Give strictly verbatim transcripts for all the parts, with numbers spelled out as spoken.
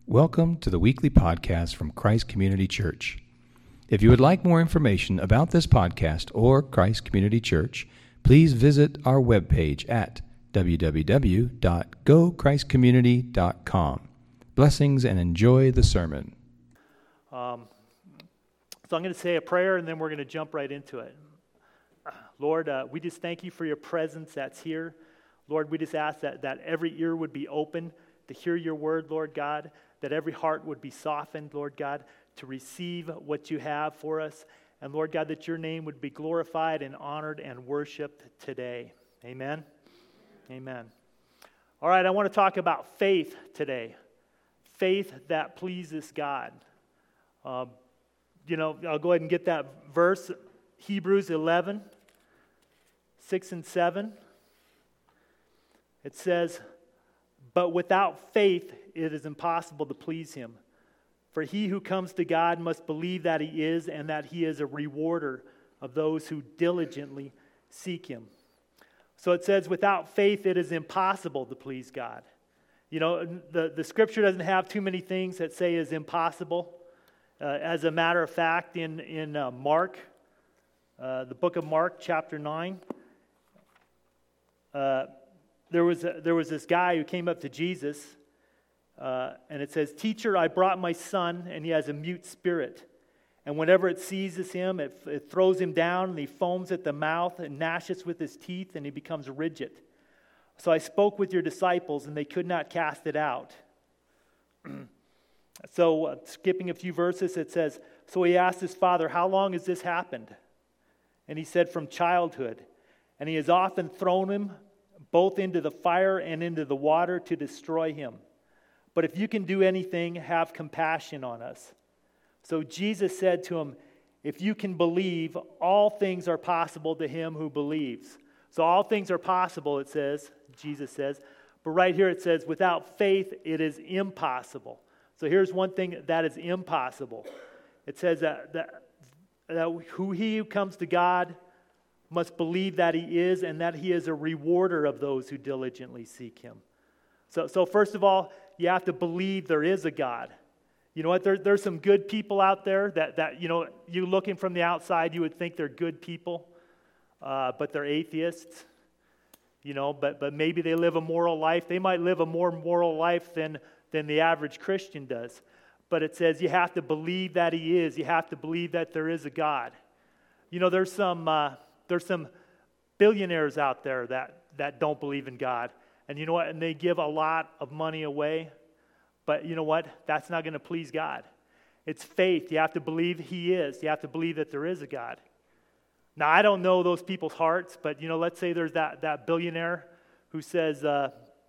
Welcome to the weekly podcast from Christ Community Church. If you would like more information about this podcast or Christ Community Church, please visit our webpage at w w w dot go christ community dot com. Blessings and enjoy the sermon. Um, so I'm going to say a prayer and then we're going to jump right into it. Lord, uh, we just thank you for your presence that's here. Lord, we just ask that, that every ear would be open to hear your word, Lord God, that every heart would be softened, Lord God, to receive what you have for us. And Lord God, that your name would be glorified and honored and worshiped today. Amen? Amen. All right, I want to talk about faith today. Faith that pleases God. Uh, you know, I'll go ahead and get that verse, Hebrews eleven, six and seven. It says, "But without faith it is impossible to please him. For he who comes to God must believe that he is, and that he is a rewarder of those who diligently seek him." So it says, without faith it is impossible to please God. You know, the, the scripture doesn't have too many things that say is impossible. Uh, as a matter of fact, in, in uh, Mark, uh, the book of Mark, chapter nine, uh, there was a, there was this guy who came up to Jesus, uh, and it says, "Teacher, I brought my son, and he has a mute spirit. And whenever it seizes him, it, it throws him down, and he foams at the mouth and gnashes with his teeth, and he becomes rigid. So I spoke with your disciples, and they could not cast it out." So uh, skipping a few verses, it says, "So he asked his father, 'How long has this happened?' And he said, 'From childhood. And he has often thrown him both into the fire and into the water to destroy him. But if you can do anything, have compassion on us.' So Jesus said to him, 'If you can believe, all things are possible to him who believes.'" So all things are possible, it says, Jesus says. But right here it says, without faith it is impossible. So here's one thing that is impossible. It says that, that, that who he who comes to God must believe that he is, and that he is a rewarder of those who diligently seek him. So, so first of all, you have to believe there is a God. You know what? There, there's some good people out there that, that, you know, you looking from the outside, you would think they're good people, uh, but they're atheists. You know, but but maybe they live a moral life. They might live a more moral life than, than the average Christian does. But it says you have to believe that he is. You have to believe that there is a God. You know, there's some uh, there's some billionaires out there that, that don't believe in God. And you know what? And they give a lot of money away. But you know what? That's not going to please God. It's faith. You have to believe he is. You have to believe that there is a God. Now, I don't know those people's hearts, but, you know, let's say there's that, that billionaire who says, uh,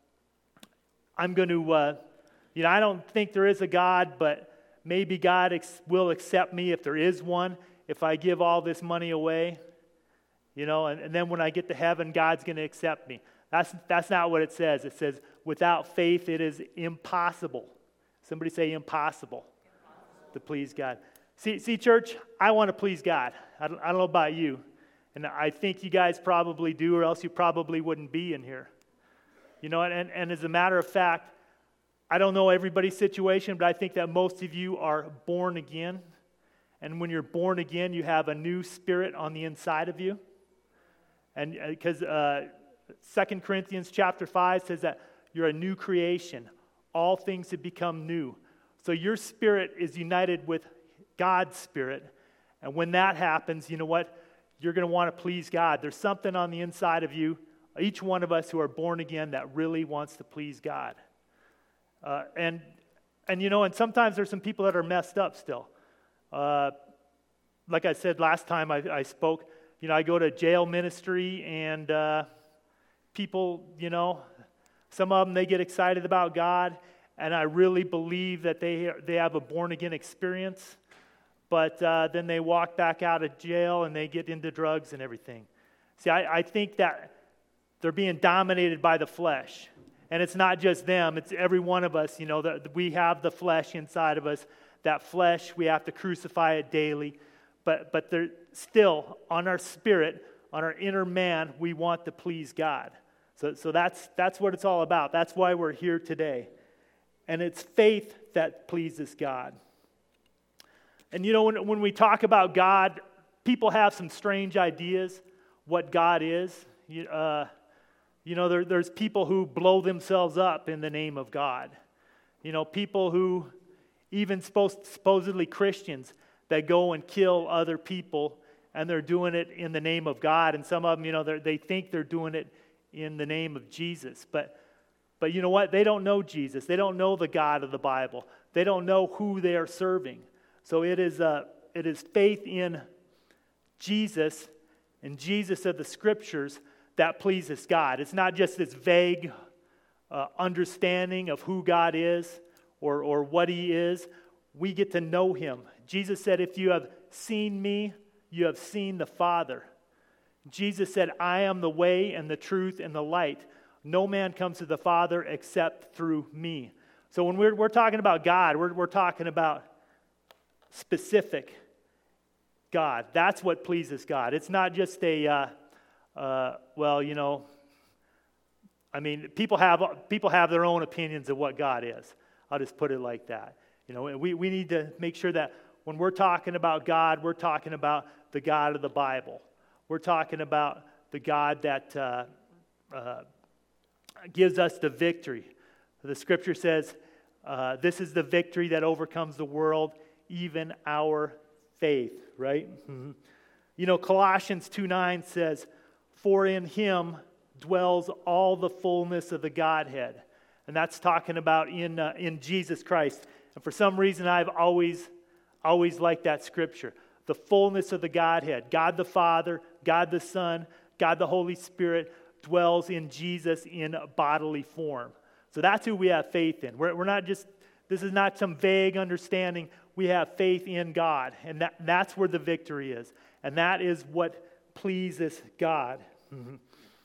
I'm going to, uh, you know, I don't think there is a God, but maybe God ex- will accept me if there is one, if I give all this money away, you know, and, and then when I get to heaven, God's going to accept me. That's, that's not what it says. It says, without faith, it is impossible. Somebody say impossible, impossible. To please God. See, see, church, I want to please God. I don't, I don't know about you. And I think you guys probably do, or else you probably wouldn't be in here. You know, and, and as a matter of fact, I don't know everybody's situation, but I think that most of you are born again. And when you're born again, you have a new spirit on the inside of you. And because uh, Second Corinthians chapter five says that you're a new creation. All things have become new. So your spirit is united with God's spirit. And when that happens, you know what? You're going to want to please God. There's something on the inside of you, each one of us who are born again, that really wants to please God. Uh, and, and, you know, and sometimes there's some people that are messed up still. Uh, like I said last time I, I spoke, you know, I go to jail ministry, and uh, people, you know, some of them, they get excited about God, and I really believe that they they have a born-again experience. But uh, then they walk back out of jail and they get into drugs and everything. See, I, I think that they're being dominated by the flesh. And it's not just them, it's every one of us, you know, that we have the flesh inside of us. That flesh, we have to crucify it daily. But but they're still, on our spirit, on our inner man, we want to please God. So so that's that's what it's all about. That's why we're here today. and it's faith that pleases God. And you know, when, when we talk about God, people have some strange ideas what God is. You, uh, you know, there, there's people who blow themselves up in the name of God. You know, people who, even supposed, supposedly Christians, that go and kill other people, and they're doing it in the name of God. And some of them, you know, they think they're doing it in the name of Jesus. But, but you know what? They don't know Jesus. They don't know the God of the Bible. They don't know who they are serving. So it is uh, it is faith in Jesus and Jesus of the Scriptures that pleases God. It's not just this vague uh, understanding of who God is or, or what He is. We get to know Him. Jesus said, if you have seen me, you have seen the Father. Jesus said, I am the way and the truth and the light. No man comes to the Father except through me. So when we're, we're talking about God, we're, we're talking about specific God. That's what pleases God. It's not just a, uh, uh, well, you know, I mean, people have people have their own opinions of what God is. I'll just put it like that. You know, we, we need to make sure that when we're talking about God, we're talking about the God of the Bible. We're talking about the God that uh, uh, gives us the victory. The Scripture says, uh, this is the victory that overcomes the world, even our faith, right? Mm-hmm. You know, Colossians two nine says, for in Him dwells all the fullness of the Godhead. And that's talking about in uh, in Jesus Christ. And for some reason, I've always, always liked that Scripture. The fullness of the Godhead. God the Father, God the Son, God the Holy Spirit dwells in Jesus in bodily form. So that's who we have faith in. We're, we're not just, this is not some vague understanding. We have faith in God. And that, that's where the victory is. And that is what pleases God. Mm-hmm.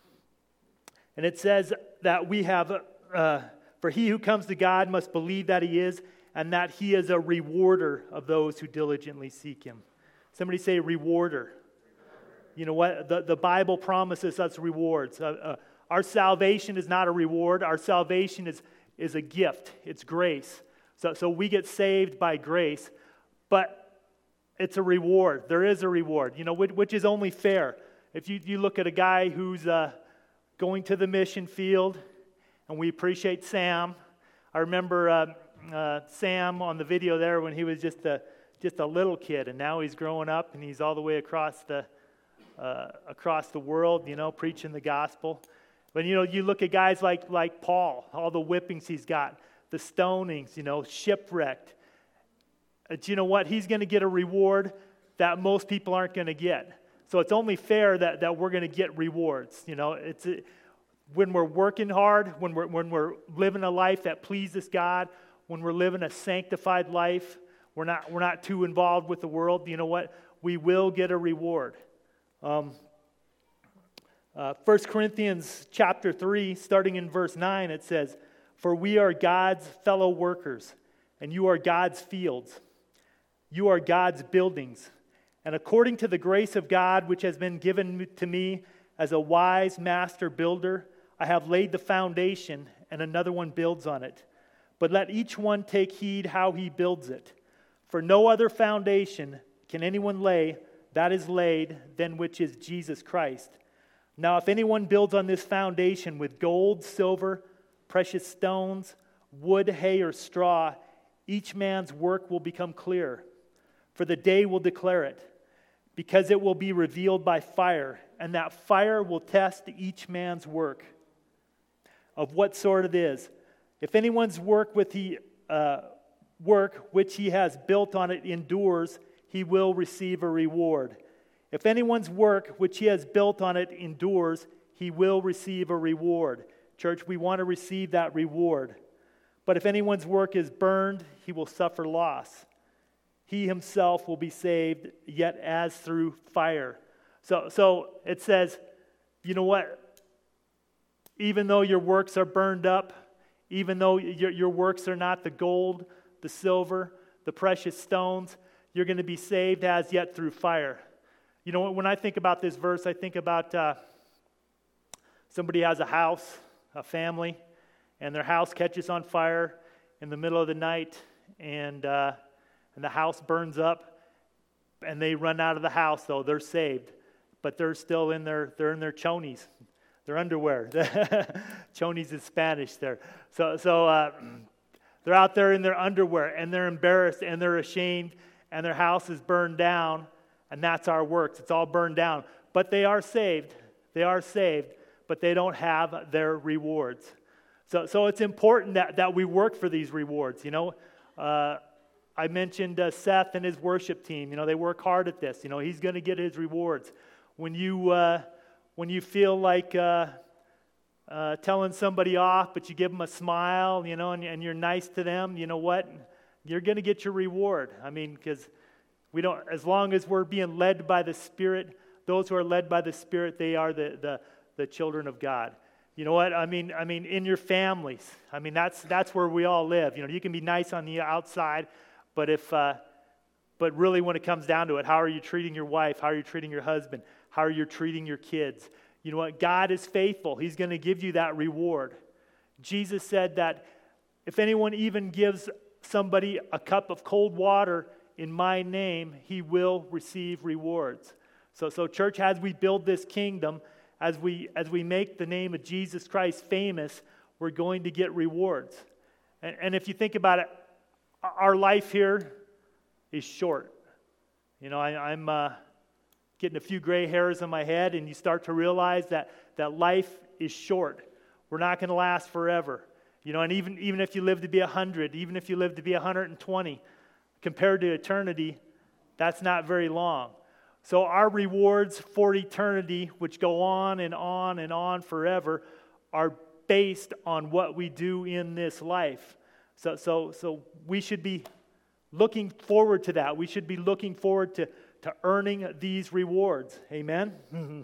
And it says that we have, uh, for he who comes to God must believe that He is, and that He is a rewarder of those who diligently seek Him. Somebody say rewarder. You know what? The, the Bible promises us rewards. Uh, uh, our salvation is not a reward. Our salvation is, is a gift. It's grace. So, so we get saved by grace, but it's a reward. There is a reward, you know, which, which is only fair. If you, you look at a guy who's uh, going to the mission field, and we appreciate Sam. I remember uh, uh, Sam on the video there when he was just a just a little kid, and now he's growing up, and he's all the way across the uh, across the world, you know, preaching the gospel. But you know, you look at guys like like Paul, all the whippings he's got, the stonings, you know, shipwrecked. But you know what? He's going to get a reward that most people aren't going to get. So it's only fair that that we're going to get rewards. You know, it's. A, When we're working hard, when we're when we're living a life that pleases God, when we're living a sanctified life, we're not we're not too involved with the world. You know what? We will get a reward. Um, uh, First Corinthians chapter three, starting in verse nine, it says, "For we are God's fellow workers, and you are God's fields. You are God's buildings. And according to the grace of God which has been given to me as a wise master builder, I have laid the foundation, and another one builds on it. But let each one take heed how he builds it. For no other foundation can anyone lay that is laid than which is Jesus Christ. Now if anyone builds on this foundation with gold, silver, precious stones, wood, hay, or straw, each man's work will become clear. For the day will declare it, because it will be revealed by fire, and that fire will test each man's work, of what sort it is. If anyone's work with he uh, work which he has built on it endures, he will receive a reward. If anyone's work which he has built on it endures, he will receive a reward." Church, we want to receive that reward. "But if anyone's work is burned, he will suffer loss. He himself will be saved, yet as through fire." So, so it says, you know what? Even though your works are burned up, even though your, your works are not the gold, the silver, the precious stones, you're going to be saved as yet through fire. You know, when I think about this verse, I think about uh, somebody has a house, a family, and their house catches on fire, in the middle of the night, and uh, and the house burns up, and they run out of the house. Though they're saved, but they're still in their they're in their chonies, their underwear. Chonies is Spanish there. So so uh, they're out there in their underwear, and they're embarrassed, and they're ashamed, and their house is burned down, and that's our works. It's all burned down, but they are saved. They are saved, but they don't have their rewards. So, so it's important that, that we work for these rewards. You know, uh, I mentioned uh, Seth and his worship team. You know, they work hard at this. You know, he's going to get his rewards. When you uh, when you feel like uh, uh, telling somebody off, but you give them a smile, you know, and, and you're nice to them, you know what? You're going to get your reward. I mean, because we don't. As long as we're being led by the Spirit, those who are led by the Spirit, they are the the, the children of God. You know what? I mean, I mean, in your families. I mean, that's that's where we all live. You know, you can be nice on the outside, but if, uh, but really, when it comes down to it, how are you treating your wife? How are you treating your husband? How are you treating your kids? You know what? God is faithful. He's going to give you that reward. Jesus said that if anyone even gives somebody a cup of cold water in my name, he will receive rewards. So, so church, as we build this kingdom, As we as we make the name of Jesus Christ famous, we're going to get rewards. And, and if you think about it, our life here is short. You know, I, I'm uh, getting a few gray hairs on my head, and you start to realize that, that life is short. We're not going to last forever. You know, and even, even if you live to be one hundred, even if you live to be one hundred twenty, compared to eternity, that's not very long. So our rewards for eternity, which go on and on and on forever, are based on what we do in this life. So, so, so we should be looking forward to that. We should be looking forward to, to earning these rewards. Amen?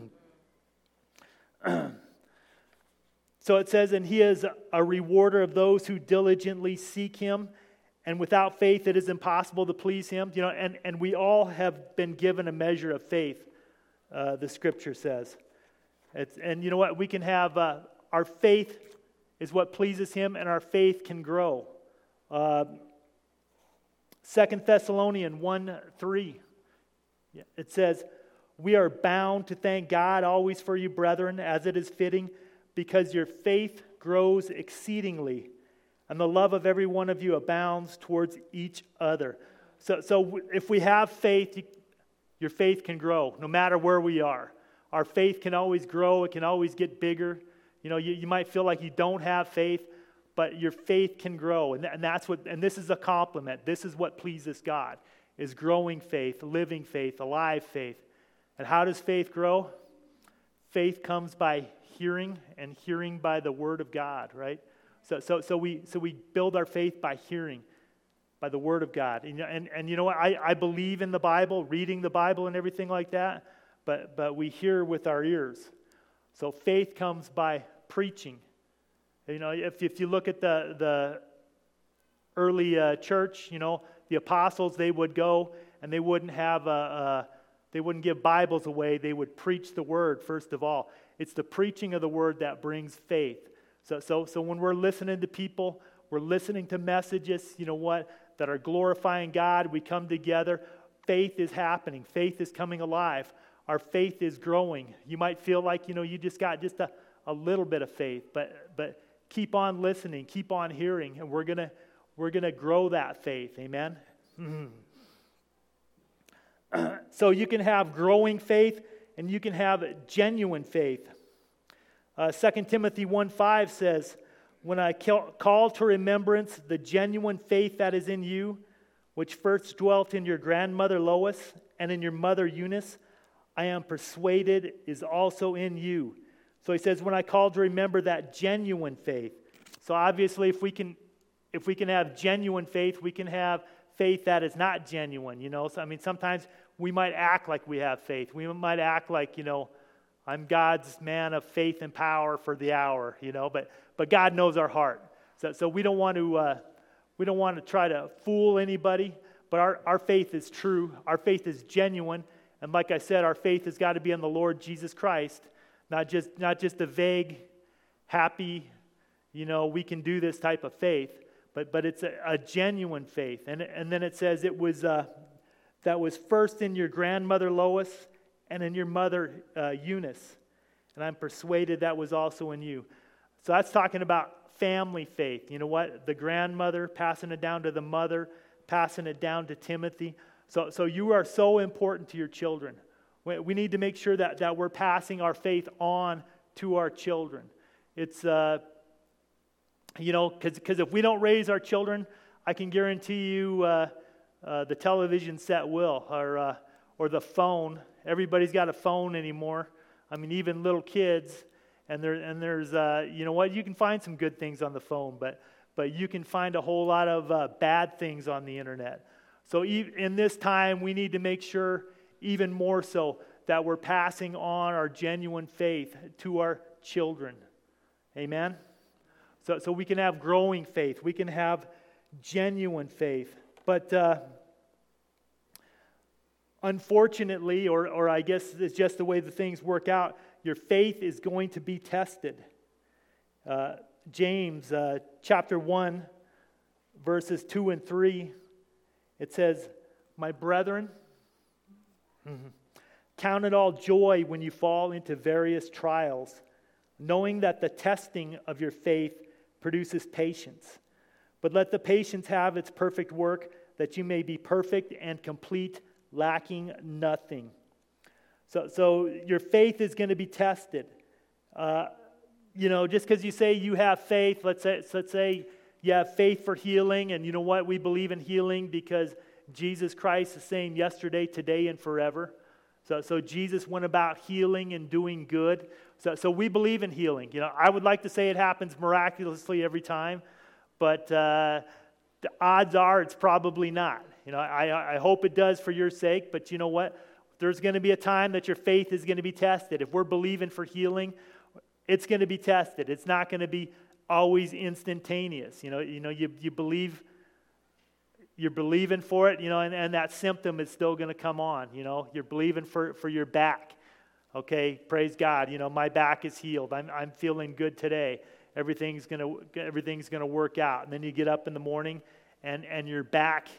So it says, and he is a rewarder of those who diligently seek him. And without faith, it is impossible to please him. You know, and, and we all have been given a measure of faith, uh, the scripture says. It's, and you know what? We can have, uh, our faith is what pleases him, and our faith can grow. Uh, Second Thessalonians one three, it says, we are bound to thank God always for you, brethren, as it is fitting, because your faith grows exceedingly, and the love of every one of you abounds towards each other. So, so if we have faith, your faith can grow no matter where we are. Our faith can always grow. It can always get bigger. You know, you, you might feel like you don't have faith, but your faith can grow. And, and that's what, and this is a compliment. This is what pleases God, is growing faith, living faith, alive faith. And how does faith grow? Faith comes by hearing, and hearing by the word of God, right? So, so, so we, so we build our faith by hearing, by the Word of God. And, and, and you know what? I, I believe in the Bible, reading the Bible and everything like that, but, but we hear with our ears. So faith comes by preaching. You know, if, if you look at the, the early uh, church, you know, the apostles, they would go and they wouldn't have a, a, they wouldn't give Bibles away. They would preach the Word, first of all. It's the preaching of the Word that brings faith. So, so, so when we're listening to people, we're listening to messages, you know what, that are glorifying God. We come together. Faith is happening. Faith is coming alive. Our faith is growing. You might feel like, you know, you just got just a, a little bit of faith, but but keep on listening, keep on hearing, and we're gonna we're gonna grow that faith. Amen. Mm-hmm. So you can have growing faith, and you can have genuine faith. Uh, Second Timothy one five says, when I call to remembrance the genuine faith that is in you, which first dwelt in your grandmother Lois and in your mother Eunice, I am persuaded is also in you. So he says, when I call to remember that genuine faith. So obviously, if we can, if we can have genuine faith, we can have faith that is not genuine. You know, so I mean, sometimes we might act like we have faith. We might act like, you know, I'm God's man of faith and power for the hour, you know, but but God knows our heart. So so we don't want to uh, we don't want to try to fool anybody, but our, our faith is true. Our faith is genuine. And like I said, our faith has got to be in the Lord Jesus Christ, not just not just a vague, happy, you know, we can do this type of faith, but but it's a, a genuine faith. And and then it says it was uh, that was first in your grandmother Lois and in your mother uh, Eunice, and I'm persuaded that was also in you. So that's talking about family faith. You know what? The grandmother passing it down to the mother, passing it down to Timothy. So so you are so important to your children. We, we need to make sure that that we're passing our faith on to our children. It's uh, you know, because if we don't raise our children, I can guarantee you uh, uh, the television set will, or uh, or the phone. Everybody's got a phone anymore. I mean, even little kids. And there and there's uh, you know what? You can find some good things on the phone, but but you can find a whole lot of uh, bad things on the internet. So e- in this time, we need to make sure, even more so, that we're passing on our genuine faith to our children. Amen. So, so we can have growing faith. We can have genuine faith. But uh, unfortunately, or, or I guess it's just the way the things work out, your faith is going to be tested. Uh, James uh, chapter one, verses two and three, it says, "My brethren, mm-hmm, count it all joy when you fall into various trials, knowing that the testing of your faith produces patience. But let the patience have its perfect work, that you may be perfect and complete, lacking nothing." So, so your faith is going to be tested. Uh, you know, just because you say you have faith, let's say, let's say you have faith for healing, and you know what? We believe in healing because Jesus Christ is the same yesterday, today, and forever. So, so Jesus went about healing and doing good. So, so we believe in healing. You know, I would like to say it happens miraculously every time, but uh, the odds are it's probably not. You know, I, I hope it does for your sake, but you know what? There's going to be a time that your faith is going to be tested. If we're believing for healing, it's going to be tested. It's not going to be always instantaneous. You know, you know, you, you believe, you're believing for it, you know, and, and that symptom is still going to come on. You know, you're believing for, for your back. Okay, praise God. You know, my back is healed. I'm I'm feeling good today. Everything's gonna everything's gonna work out. And then you get up in the morning, and and your back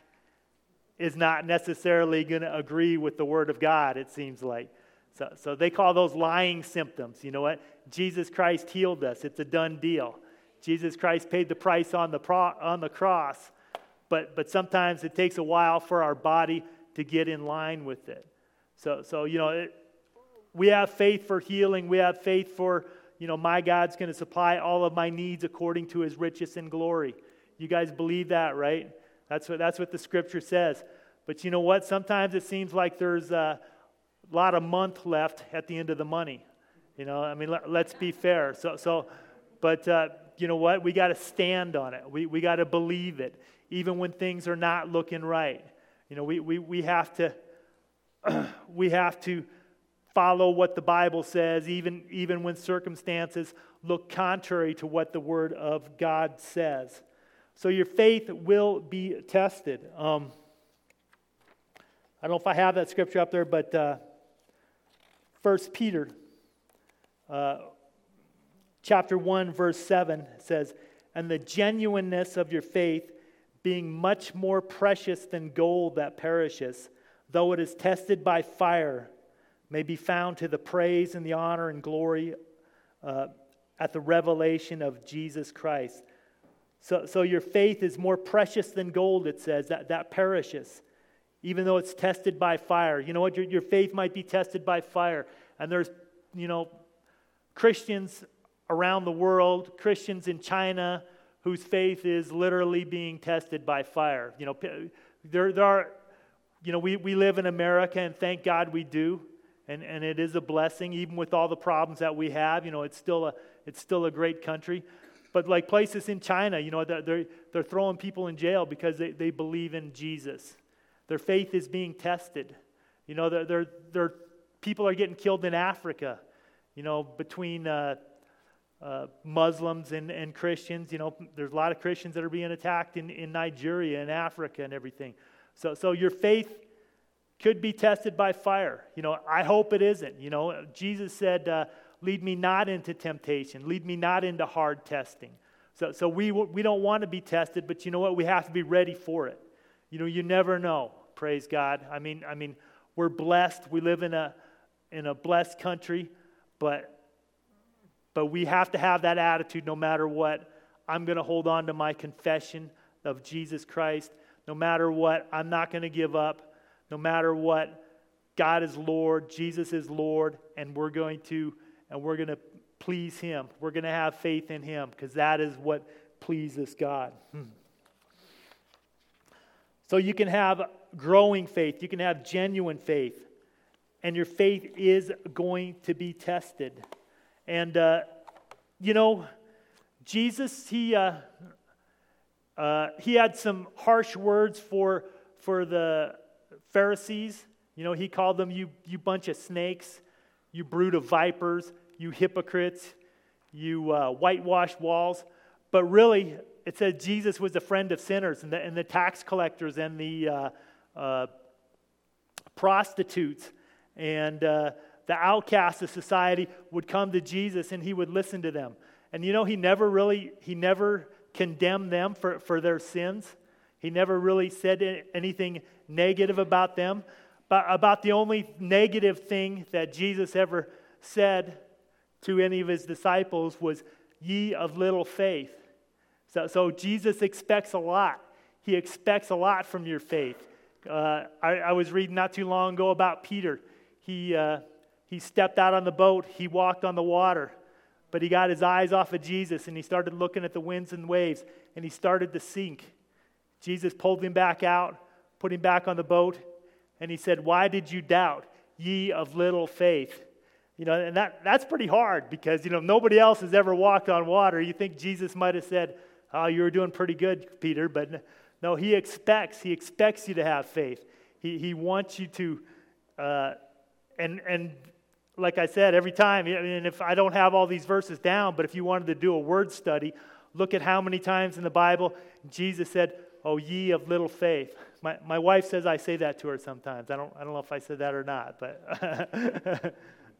is not necessarily going to agree with the Word of God, it seems like. So, so they call those lying symptoms. You know what? Jesus Christ healed us. It's a done deal. Jesus Christ paid the price on the pro, on the cross, but but sometimes it takes a while for our body to get in line with it. So, so you know, it, we have faith for healing. We have faith for, you know, my God's going to supply all of my needs according to His riches and glory. You guys believe that, right? That's what that's what the Scripture says. But you know what? Sometimes it seems like there's a lot of month left at the end of the money. You know, I mean, let, let's be fair. So, so, but uh, you know what? We got to stand on it. We we got to believe it, even when things are not looking right. You know, we we we have to we have to follow what the Bible says, even even when circumstances look contrary to what the Word of God says. So your faith will be tested. Um, I don't know if I have that scripture up there, but uh, First Peter, uh, chapter one, verse seven says, "And the genuineness of your faith, being much more precious than gold that perishes, though it is tested by fire, may be found to the praise and the honor and glory uh, at the revelation of Jesus Christ." So, so your faith is more precious than gold, it says, that, that perishes, even though it's tested by fire. You know what? Your, your faith might be tested by fire. And there's, you know, Christians around the world, Christians in China, whose faith is literally being tested by fire. You know, there, there are, you know, we, we live in America, and thank God we do. And, and it is a blessing, even with all the problems that we have. You know, it's still a, it's still a great country. But like places in China, you know, they're, they're throwing people in jail because they, they believe in Jesus. Their faith is being tested. You know, they're, they're, they're, people are getting killed in Africa, you know, between uh, uh, Muslims and, and Christians. You know, there's a lot of Christians that are being attacked in, in Nigeria and Africa and everything. So, so your faith could be tested by fire. You know, I hope it isn't. You know, Jesus said, uh, lead me not into temptation. Lead me not into hard testing. So, so we we don't want to be tested, but you know what? We have to be ready for it. You know, you never know. Praise God. I mean, I mean, we're blessed. We live in a in a blessed country, but but we have to have that attitude no matter what. I'm going to hold on to my confession of Jesus Christ. No matter what, I'm not going to give up. No matter what, God is Lord, Jesus is Lord, and we're going to and we're going to please Him. We're going to have faith in Him because that is what pleases God. Hmm. So you can have growing faith. You can have genuine faith. And your faith is going to be tested. And, uh, you know, Jesus, he uh, uh, he had some harsh words for, for the Pharisees. You know, he called them, you, you bunch of snakes, you brood of vipers, you hypocrites, you uh, whitewashed walls. But really, it said Jesus was a friend of sinners and the, and the tax collectors and the uh, uh, prostitutes and uh, the outcasts of society would come to Jesus and he would listen to them. And you know, he never really, he never condemned them for, for their sins. He never really said anything negative about them. But about the only negative thing that Jesus ever said to any of his disciples was, ye of little faith. So, so Jesus expects a lot. He expects a lot from your faith. Uh, I, I was reading not too long ago about Peter. He uh, he stepped out on the boat. He walked on the water. But he got his eyes off of Jesus and he started looking at the winds and waves and he started to sink. Jesus pulled him back out, put him back on the boat, and he said, why did you doubt, ye of little faith? You know, and that, that's pretty hard because, you know, nobody else has ever walked on water. You think Jesus might have said, oh, you were doing pretty good, Peter. But no, he expects, he expects you to have faith. He he wants you to, uh, and and like I said, every time, I mean, if I don't have all these verses down, but if you wanted to do a word study, look at how many times in the Bible Jesus said, oh, ye of little faith. My my wife says I say that to her sometimes. I don't I don't know if I said that or not, but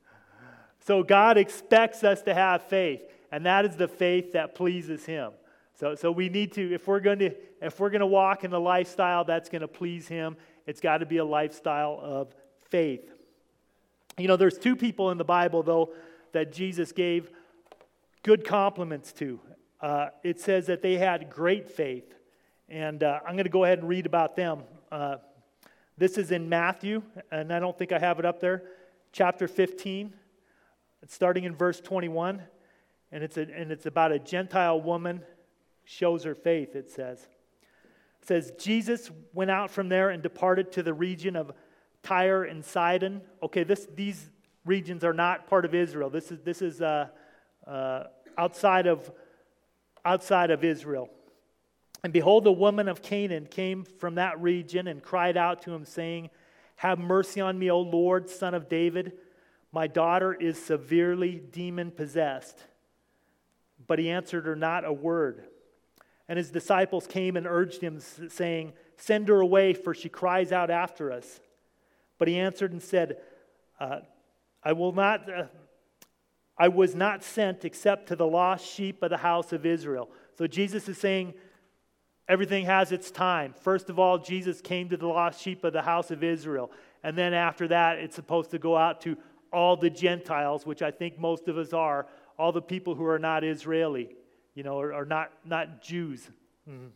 so God expects us to have faith, and that is the faith that pleases Him. So so we need to, if we're going to if we're going to walk in a lifestyle that's going to please Him, it's got to be a lifestyle of faith. You know, there's two people in the Bible though that Jesus gave good compliments to. Uh, it says that they had great faith. And uh, I'm going to go ahead and read about them. Uh, this is in Matthew, and I don't think I have it up there. Chapter fifteen, it's starting in verse twenty-one, and it's a, and it's about a Gentile woman shows her faith. It says, it says Jesus went out from there and departed to the region of Tyre and Sidon. Okay, this these regions are not part of Israel. This is this is uh, uh, outside of outside of Israel. And behold, a woman of Canaan came from that region and cried out to him, saying, have mercy on me, O Lord, Son of David. My daughter is severely demon-possessed. But he answered her not a word. And his disciples came and urged him, saying, send her away, for she cries out after us. But he answered and said, uh, I will not... Uh, I was not sent except to the lost sheep of the house of Israel. So Jesus is saying, everything has its time. First of all, Jesus came to the lost sheep of the house of Israel. And then after that, it's supposed to go out to all the Gentiles, which I think most of us are, all the people who are not Israeli, you know, or, or not, not Jews. Mm-hmm.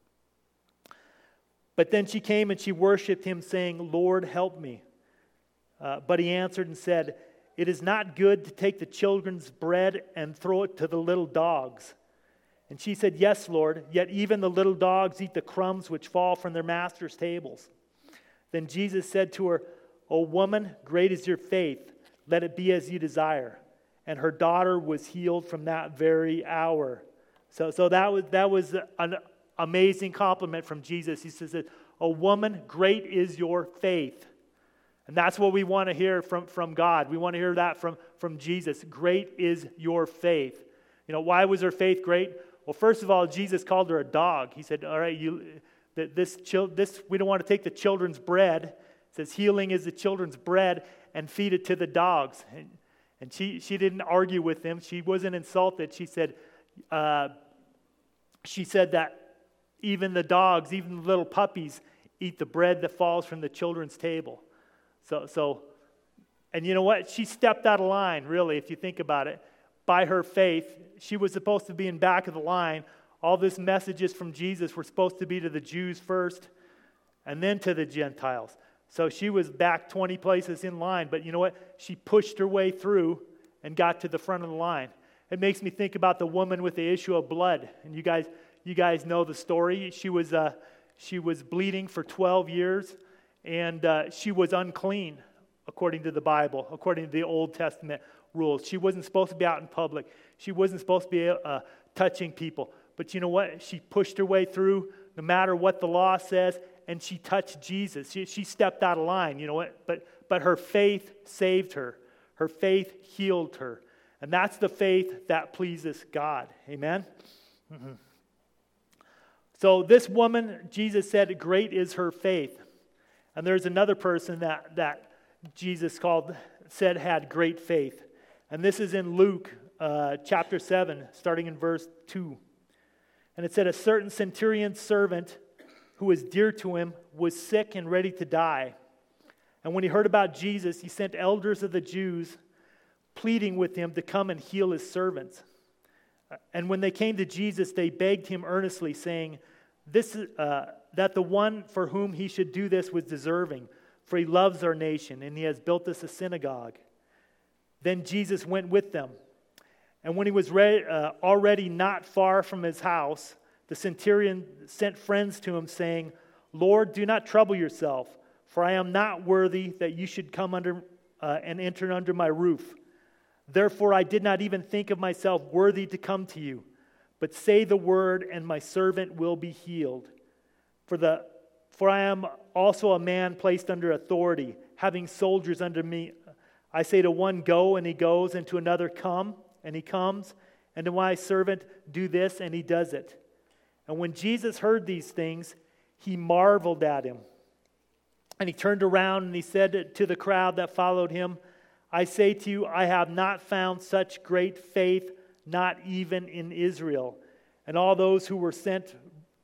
But then she came and she worshiped him, saying, Lord, help me. Uh, but he answered and said, it is not good to take the children's bread and throw it to the little dogs. And she said, yes, Lord, yet even the little dogs eat the crumbs which fall from their master's tables. Then Jesus said to her, O woman, great is your faith. Let it be as you desire. And her daughter was healed from that very hour. So, so that was that was an amazing compliment from Jesus. He says, O woman, great is your faith. And that's what we want to hear from, from God. We want to hear that from, from Jesus. Great is your faith. You know, why was her faith great? Well, first of all, Jesus called her a dog. He said, all right, you, this, this we don't want to take the children's bread. It says healing is the children's bread and feed it to the dogs. And, and she, she didn't argue with him. She wasn't insulted. She said, uh, she said that even the dogs, even the little puppies, eat the bread that falls from the children's table. So, so, and you know what? She stepped out of line, really, if you think about it. By her faith, she was supposed to be in back of the line. All these messages from Jesus were supposed to be to the Jews first, and then to the Gentiles. So she was back twenty places in line, but you know what? She pushed her way through and got to the front of the line. It makes me think about the woman with the issue of blood. And you guys, you guys know the story. She was, uh, she was bleeding for twelve years, and uh, she was unclean, according to the Bible, according to the Old Testament rules. She wasn't supposed to be out in public. She wasn't supposed to be uh, touching people. But you know what? She pushed her way through, no matter what the law says, and she touched Jesus. She, she stepped out of line, you know what? But, but her faith saved her. Her faith healed her. And that's the faith that pleases God. Amen? Mm-hmm. So this woman, Jesus said, great is her faith. And there's another person that, that Jesus called, said had great faith. And this is in Luke uh, chapter seven, starting in verse two. And it said, a certain centurion's servant who was dear to him was sick and ready to die. And when he heard about Jesus, he sent elders of the Jews pleading with him to come and heal his servants. And when they came to Jesus, they begged him earnestly, saying, "This uh, that the one for whom he should do this was deserving, for he loves our nation, and he has built us a synagogue." Then Jesus went with them. And when he was re- uh, already not far from his house, the centurion sent friends to him, saying, "Lord, do not trouble yourself, for I am not worthy that you should come under uh, and enter under my roof. Therefore I did not even think of myself worthy to come to you. But say the word, and my servant will be healed. For the for I am also a man placed under authority, having soldiers under me. I say to one, go, and he goes, and to another, come, and he comes, and to my servant, do this, and he does it." And when Jesus heard these things, he marveled at him. And he turned around and he said to the crowd that followed him, "I say to you, I have not found such great faith, not even in Israel." And all those who were sent,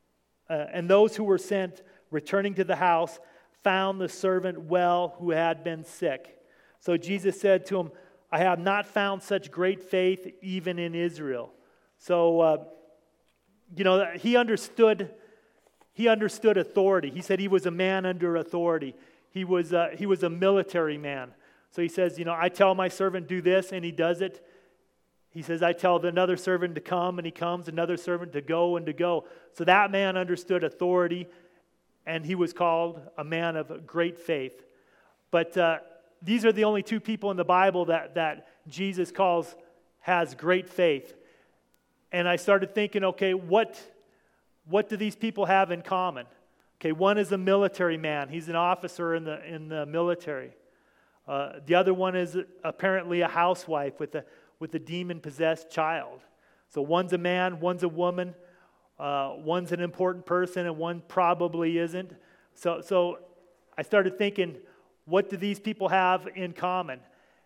uh, and those who were sent, returning to the house, found the servant well who had been sick. So Jesus said to him, "I have not found such great faith even in Israel." So, uh, you know, he understood. He understood authority. He said he was a man under authority. He was uh, he was a military man. So he says, you know, I tell my servant do this, and he does it. He says, I tell another servant to come, and he comes, another servant to go, and to go. So that man understood authority, and he was called a man of great faith. But uh, these are the only two people in the Bible that, that Jesus calls has great faith. And I started thinking, okay, what, what do these people have in common? Okay, one is a military man. He's an officer in the in the military. Uh, the other one is apparently a housewife with a with a demon-possessed child. So one's a man, one's a woman, uh, one's an important person, and one probably isn't. So, so I started thinking, what do these people have in common?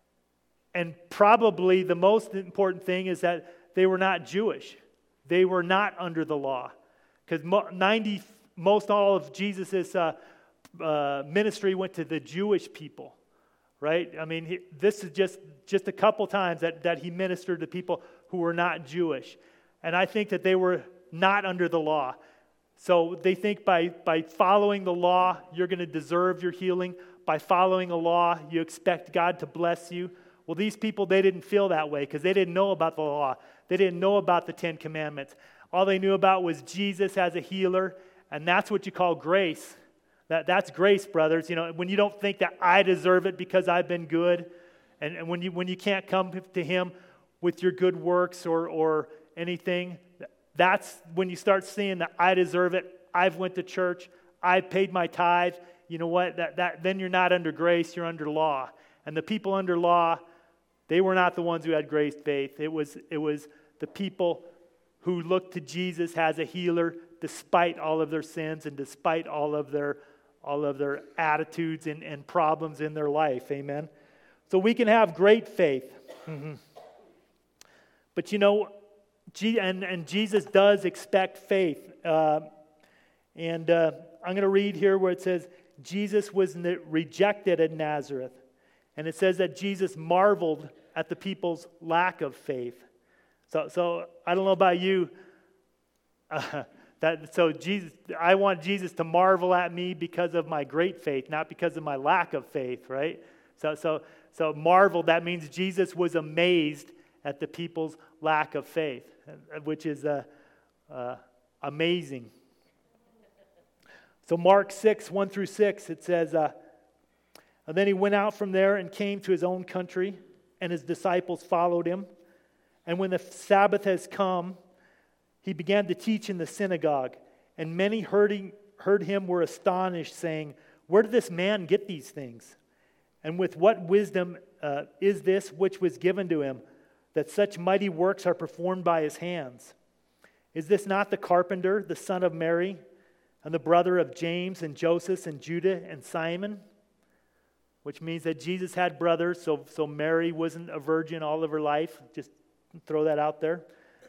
And probably the most important thing is that they were not Jewish. They were not under the law. Because ninety, most all of Jesus' uh, uh, ministry went to the Jewish people. Right? I mean, he, this is just, just a couple times that, that he ministered to people who were not Jewish. And I think that they were not under the law. So they think by, by following the law, you're going to deserve your healing. By following a law, you expect God to bless you. Well, these people, they didn't feel that way because they didn't know about the law. They didn't know about the Ten Commandments. All they knew about was Jesus as a healer, and that's what you call grace. That, that's grace, brothers. You know, when you don't think that I deserve it because I've been good, and, and when you when you can't come to Him with your good works or or anything, that's when you start seeing that I deserve it. I've went to church. I've paid my tithe. You know what? That that then you're not under grace. You're under law. And the people under law, they were not the ones who had grace faith. It was it was the people who looked to Jesus as a healer, despite all of their sins and despite all of their all of their attitudes and, and problems in their life. Amen. So we can have great faith. Mm-hmm. But you know, G- and, and Jesus does expect faith. Uh, and uh, I'm going to read here where it says, Jesus was ne- rejected at Nazareth. And it says that Jesus marveled at the people's lack of faith. So, so I don't know about you. Uh, that so Jesus, I want Jesus to marvel at me because of my great faith, not because of my lack of faith, right? So, so, so marvel. That means Jesus was amazed at the people's lack of faith, which is uh, uh, amazing. So Mark six, one through six, it says, uh, and then he went out from there and came to his own country, and his disciples followed him. And when the Sabbath has come, he began to teach in the synagogue, and many heard, heard him were astonished, saying, where did this man get these things? And with what wisdom uh, is this which was given to him, that such mighty works are performed by his hands? Is this not the carpenter, the son of Mary, and the brother of James and Joseph and Judah and Simon? Which means that Jesus had brothers, so, so Mary wasn't a virgin all of her life. Just throw that out there.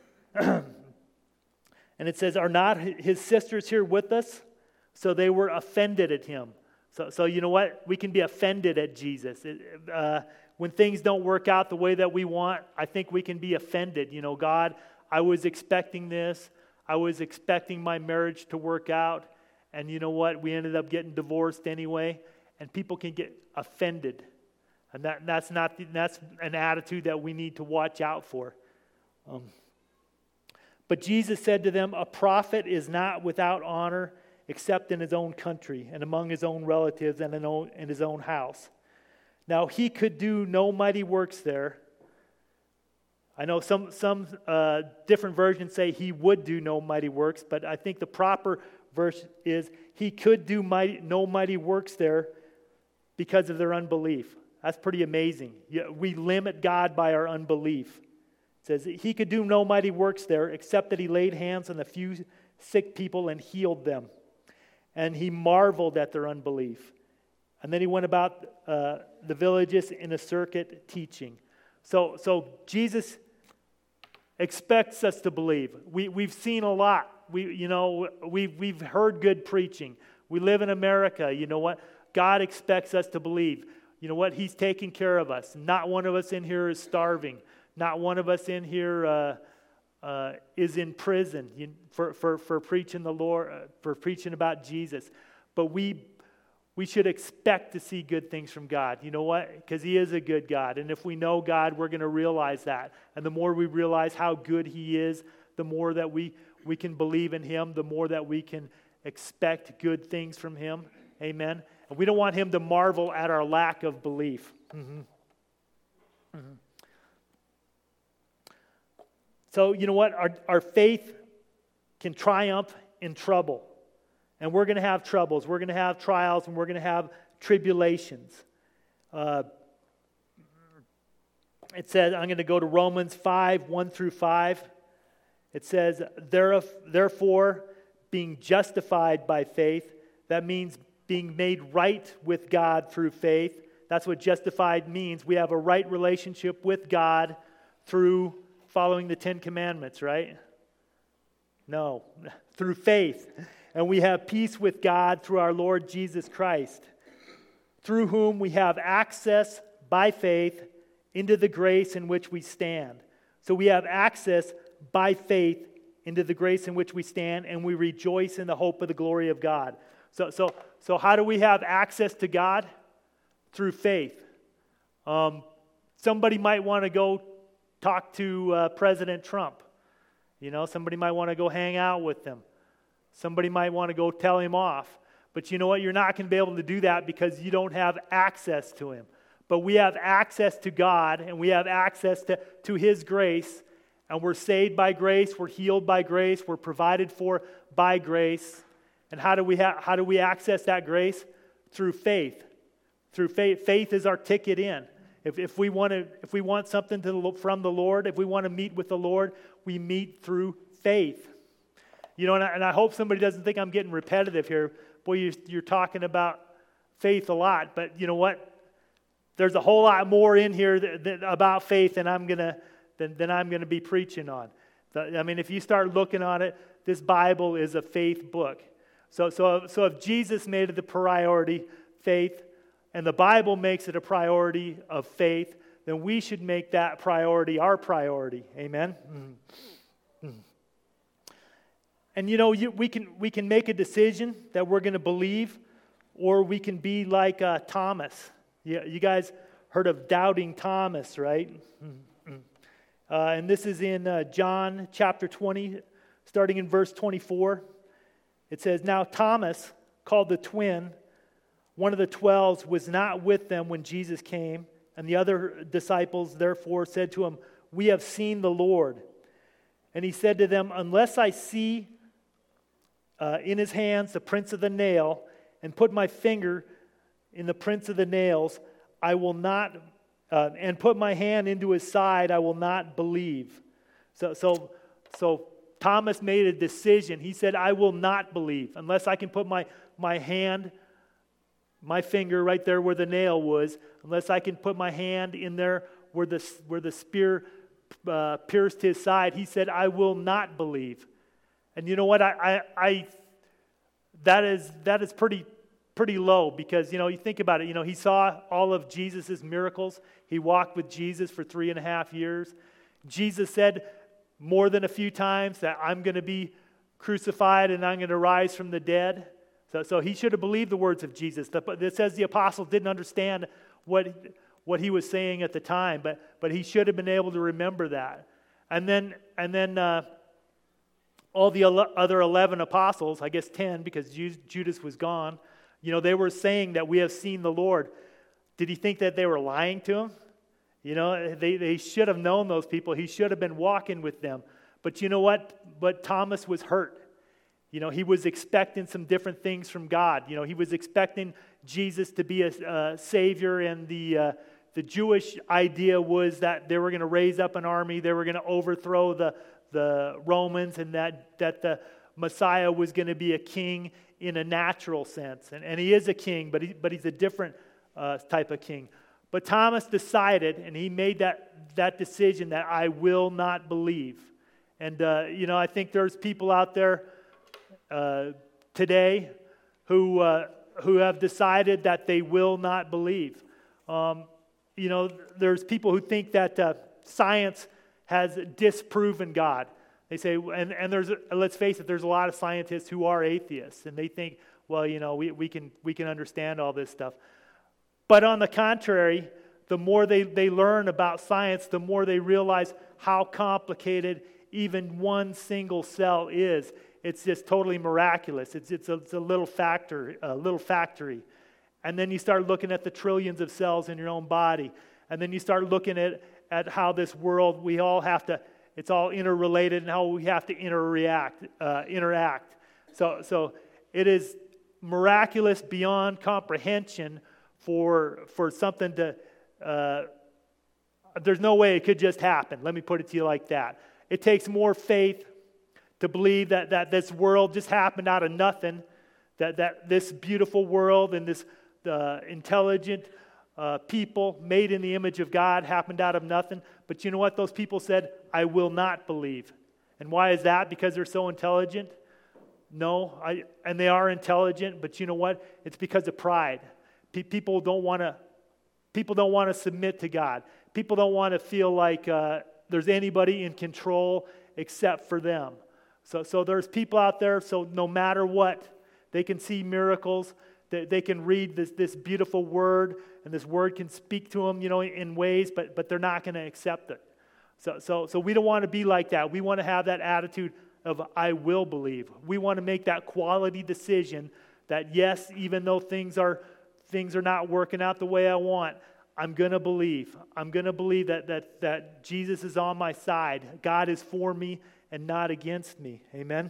And it says, are not his sisters here with us? So they were offended at him. So, so you know what? We can be offended at Jesus. It, uh, when things don't work out the way that we want, I think we can be offended. You know, God, I was expecting this. I was expecting my marriage to work out. And you know what? We ended up getting divorced anyway. And people can get offended. And that, that's not that's an attitude that we need to watch out for. Um, but Jesus said to them, a prophet is not without honor except in his own country and among his own relatives and in, own, in his own house. Now he could do no mighty works there. I know some, some uh, different versions say he would do no mighty works, but I think the proper verse is he could do mighty, no mighty works there because of their unbelief. That's pretty amazing. We limit God by our unbelief. It says he could do no mighty works there except that he laid hands on a few sick people and healed them. And he marveled at their unbelief. And then he went about uh, the villages in a circuit teaching. So, so Jesus expects us to believe. We, we've seen a lot. We, you know, we've, we've heard good preaching. We live in America. You know what? God expects us to believe. You know what? He's taking care of us. Not one of us in here is starving. Not one of us in here uh, uh, is in prison you, for, for, for preaching the Lord, uh, for preaching about Jesus. But we we should expect to see good things from God. You know what? Because He is a good God. And if we know God, we're going to realize that. And the more we realize how good He is, the more that we, we can believe in Him, the more that we can expect good things from Him. Amen. And we don't want Him to marvel at our lack of belief. Mm-hmm. Mm-hmm. So, you know what? Our, our faith can triumph in trouble. And we're going to have troubles. We're going to have trials, and we're going to have tribulations. Uh, it says, I'm going to go to Romans five, one through five. It says, therefore, being justified by faith, that means being made right with God through faith. That's what justified means. We have a right relationship with God through following the Ten Commandments, right? No, through faith. And we have peace with God through our Lord Jesus Christ, through whom we have access by faith into the grace in which we stand. So we have access by faith into the grace in which we stand, and we rejoice in the hope of the glory of God. So, so, so how do we have access to God? Through faith. Um, somebody might want to go talk to uh, President Trump. You know, somebody might want to go hang out with him. Somebody might want to go tell him off. But you know what? You're not going to be able to do that because you don't have access to him. But we have access to God, and we have access to, to His grace, and we're saved by grace, we're healed by grace, we're provided for by grace. And how do we ha- how do we access that grace? Through faith. Through faith. Faith is our ticket in. If, if we want to, if we want something to, from the Lord, if we want to meet with the Lord, we meet through faith. You know, and I, and I hope somebody doesn't think I'm getting repetitive here. Boy, you're, you're talking about faith a lot, but you know what? There's a whole lot more in here that, that, about faith than I'm gonna than, than I'm gonna be preaching on. The, I mean, if you start looking on it, this Bible is a faith book. So, so, so if Jesus made it the priority, faith, and the Bible makes it a priority of faith, then we should make that priority our priority. Amen? Mm. Mm. And you know, you, we can we can make a decision that we're going to believe, or we can be like uh, Thomas. You, you guys heard of doubting Thomas, right? Mm-hmm. Uh, and this is in uh, John chapter twenty, starting in verse twenty-four. It says, "Now Thomas, called the twin, one of the twelve, was not with them when Jesus came. And the other disciples therefore said to him, 'We have seen the Lord.' And he said to them, 'Unless I see uh, in his hands the prints of the nail, and put my finger in the prints of the nails, I will not, uh, and put my hand into his side, I will not believe.'" So, so, so Thomas made a decision. He said, "I will not believe unless I can put my, my hand, my finger right there where the nail was, unless I can put my hand in there where the, where the spear uh, pierced his side." He said, "I will not believe." And you know what? I, I, I that is that is pretty pretty low, because you know you think about it. You know, he saw all of Jesus' miracles. He walked with Jesus for three and a half years. Jesus said more than a few times that I'm going to be crucified and I'm going to rise from the dead. So, so he should have believed the words of Jesus. It says the apostles didn't understand what what he was saying at the time, but but he should have been able to remember that. And then and then. Uh, All the other eleven apostles, I guess ten, because Judas was gone, you know, they were saying that we have seen the Lord. Did he think that they were lying to him? You know, they, they should have known those people. He should have been walking with them. But you know what? But Thomas was hurt. You know, he was expecting some different things from God. You know, he was expecting Jesus to be a, a savior, and the uh, the Jewish idea was that they were going to raise up an army. They were going to overthrow the the Romans, and that, that the Messiah was going to be a king in a natural sense. And, and he is a king, but, he, but he's a different uh, type of king. But Thomas decided, and he made that, that decision that I will not believe. And, uh, you know, I think there's people out there uh, today who, uh, who have decided that they will not believe. Um, you know, there's people who think that uh, science has disproven God. They say, and, and there's, let's face it, there's a lot of scientists who are atheists, and they think, well, you know, we, we can we can understand all this stuff. But on the contrary, the more they, they learn about science, the more they realize how complicated even one single cell is. It's just totally miraculous. It's it's a, it's a little factor, a little factory. And then you start looking at the trillions of cells in your own body, and then you start looking at at how this world, we all have to, it's all interrelated, and how we have to interact, uh, interact. So, so it is miraculous beyond comprehension for for something to, uh, there's no way it could just happen. Let me put it to you like that. It takes more faith to believe that, that this world just happened out of nothing, that, that this beautiful world and this uh, intelligent Uh, people made in the image of God happened out of nothing. But you know what? Those people said, I will not believe. And why is that? Because they're so intelligent? No, I, and they are intelligent, but you know what? It's because of pride. Pe- people don't want to people don't want to submit to God. People don't want to feel like uh, there's anybody in control except for them. So, so there's people out there, so no matter what, they can see miracles. They, they can read this, this beautiful word, and this word can speak to them, you know, in ways, but but they're not going to accept it. So so so we don't want to be like that. We want to have that attitude of I will believe. We want to make that quality decision that yes, even though things are things are not working out the way I want, I'm going to believe. I'm going to believe that that that Jesus is on my side. God is for me and not against me. Amen.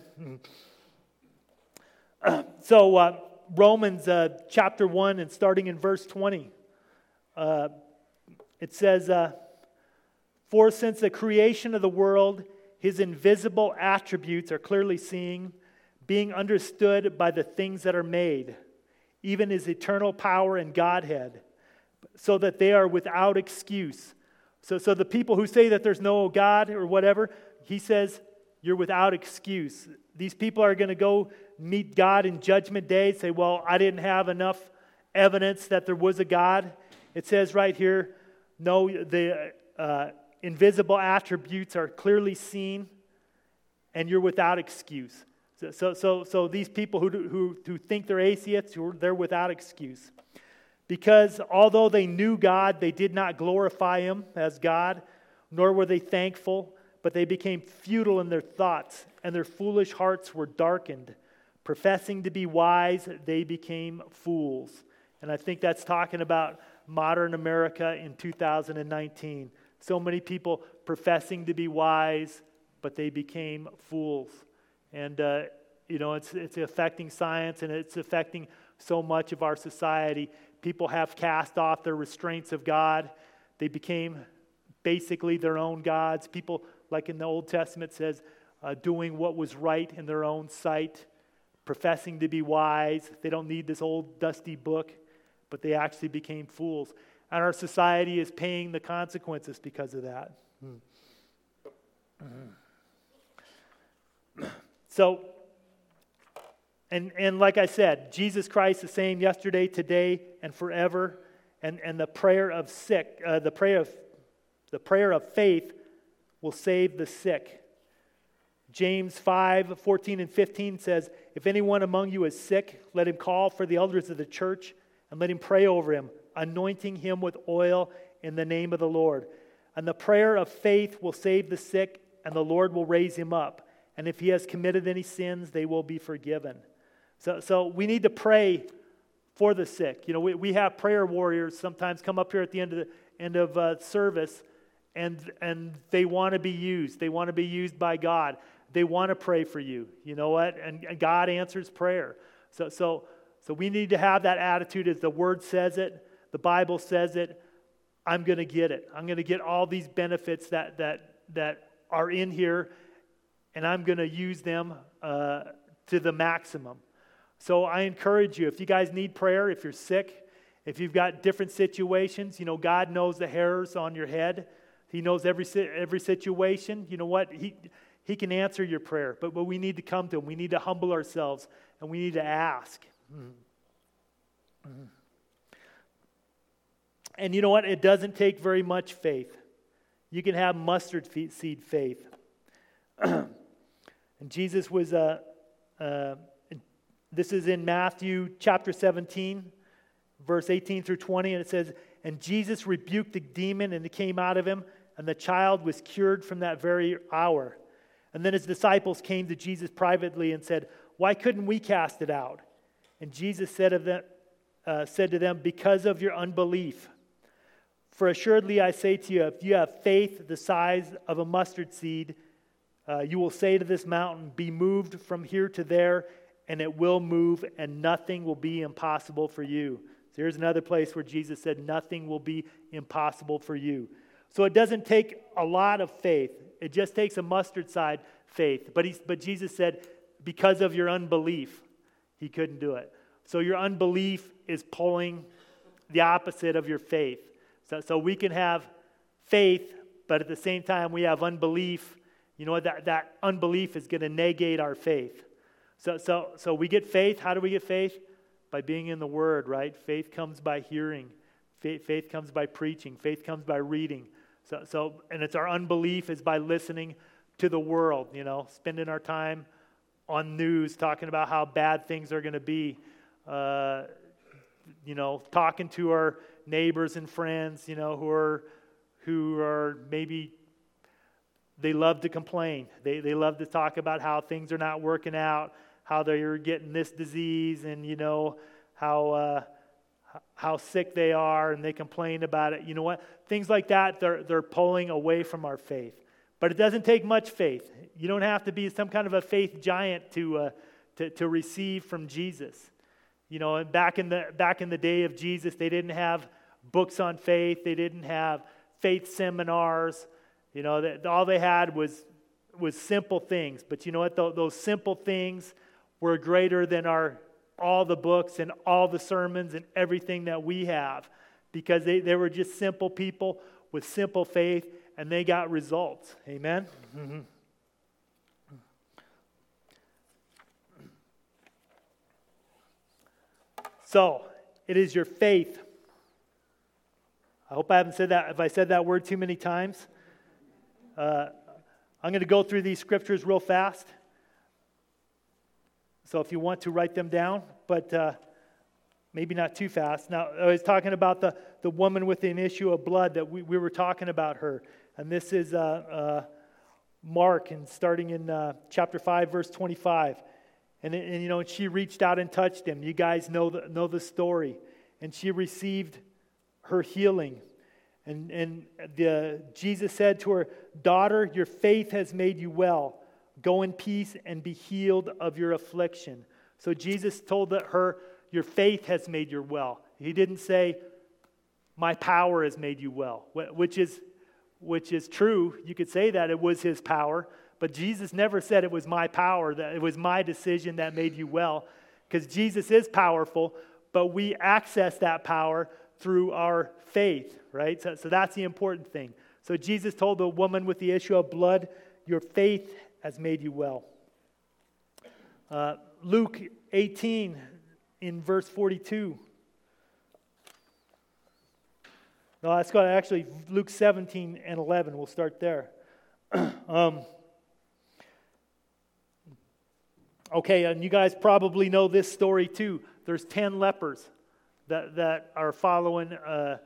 so. Uh, Romans uh, chapter one, and starting in verse twenty, uh, it says, uh, "For since the creation of the world, his invisible attributes are clearly seen, being understood by the things that are made, even his eternal power and Godhead, so that they are without excuse." So, so the people who say that there's no God or whatever, he says, you're without excuse. These people are going to go meet God in Judgment Day, say, well, I didn't have enough evidence that there was a God. It says right here, no, the uh, invisible attributes are clearly seen, and you're without excuse. So, so, so, so these people who, who, who think they're atheists, they're without excuse. Because although they knew God, they did not glorify Him as God, nor were they thankful, but they became futile in their thoughts, and their foolish hearts were darkened. Professing to be wise, they became fools. And I think that's talking about modern America in two thousand nineteen. So many people professing to be wise, but they became fools. And, uh, you know, it's it's affecting science, and it's affecting so much of our society. People have cast off their restraints of God. They became basically their own gods. People, like in the Old Testament says, uh, doing what was right in their own sight, professing to be wise. They don't need this old dusty book, but they actually became fools. And our society is paying the consequences because of that. Hmm. So, and and like I said, Jesus Christ the same yesterday, today, and forever. And and the prayer of sick, uh, the prayer of the prayer of faith will save the sick. James five, fourteen and fifteen says, if anyone among you is sick, let him call for the elders of the church and let him pray over him, anointing him with oil in the name of the Lord. And the prayer of faith will save the sick, and the Lord will raise him up. And if he has committed any sins, they will be forgiven. So, so we need to pray for the sick. You know, we, we have prayer warriors sometimes come up here at the end of the end of uh, service, and and they want to be used. They want to be used by God. They want to pray for you. You know what? And, and God answers prayer. So so so we need to have that attitude as the Word says it, the Bible says it. I'm going to get it. I'm going to get all these benefits that that that are in here, and I'm going to use them uh, to the maximum. So I encourage you, if you guys need prayer, if you're sick, if you've got different situations, you know, God knows the hairs on your head. He knows every every situation. You know what? He He can answer your prayer, but, but we need to come to Him. We need to humble ourselves, and we need to ask. Mm-hmm. Mm-hmm. And you know what? It doesn't take very much faith. You can have mustard seed faith. And Jesus was, uh, uh, this is in Matthew chapter seventeen, verse eighteen through twenty, and it says, and Jesus rebuked the demon, and it came out of him, and the child was cured from that very hour. And then his disciples came to Jesus privately and said, why couldn't we cast it out? And Jesus said, of them, uh, said to them, because of your unbelief. For assuredly I say to you, if you have faith the size of a mustard seed, uh, you will say to this mountain, be moved from here to there, and it will move, and nothing will be impossible for you. So here's another place where Jesus said, nothing will be impossible for you. So it doesn't take a lot of faith. It just takes a mustard seed faith. But, he, but Jesus said, because of your unbelief, he couldn't do it. So your unbelief is pulling the opposite of your faith. So, so we can have faith, but at the same time we have unbelief. You know what? That, that unbelief is going to negate our faith. So, so, so we get faith. How do we get faith? By being in the Word, right? Faith comes by hearing. Faith, faith comes by preaching. Faith comes by reading. So, so, and it's our unbelief is by listening to the world, you know, spending our time on news, talking about how bad things are going to be, uh, you know, talking to our neighbors and friends, you know, who are, who are maybe, they love to complain. They, they love to talk about how things are not working out, how they're getting this disease, and, you know, how, uh, how sick they are, and they complain about it. You know what? Things like that, they're they're pulling away from our faith. But it doesn't take much faith. You don't have to be some kind of a faith giant to uh, to, to receive from Jesus. You know, back in the back in the day of Jesus, they didn't have books on faith. They didn't have faith seminars. You know, that all they had was was simple things. But you know what? Those simple things were greater than our all the books and all the sermons and everything that we have, because they, they were just simple people with simple faith, and they got results. Amen? Mm-hmm. So, it is your faith. I hope I haven't said that. If I said that word too many times, uh, I'm going to go through these scriptures real fast. So if you want to write them down, but uh, maybe not too fast. Now, I was talking about the, the woman with an issue of blood that we, we were talking about her. And this is uh, uh, Mark, and starting in uh, chapter five, verse twenty-five. And, and, you know, and she reached out and touched him. You guys know the, know the story. And she received her healing. And, and the, Jesus said to her, "Daughter, your faith has made you well. Go in peace and be healed of your affliction." So Jesus told her, your faith has made you well. He didn't say, my power has made you well, which is, which is true. You could say that it was his power, but Jesus never said it was my power, that it was my decision that made you well, because Jesus is powerful, but we access that power through our faith, right? So, so that's the important thing. So Jesus told the woman with the issue of blood, your faith has made you well. Uh, Luke eighteen in verse forty-two. No, let's go to actually Luke seventeen and eleven. We'll start there. um, okay, and you guys probably know this story too. There's ten lepers that that are following uh,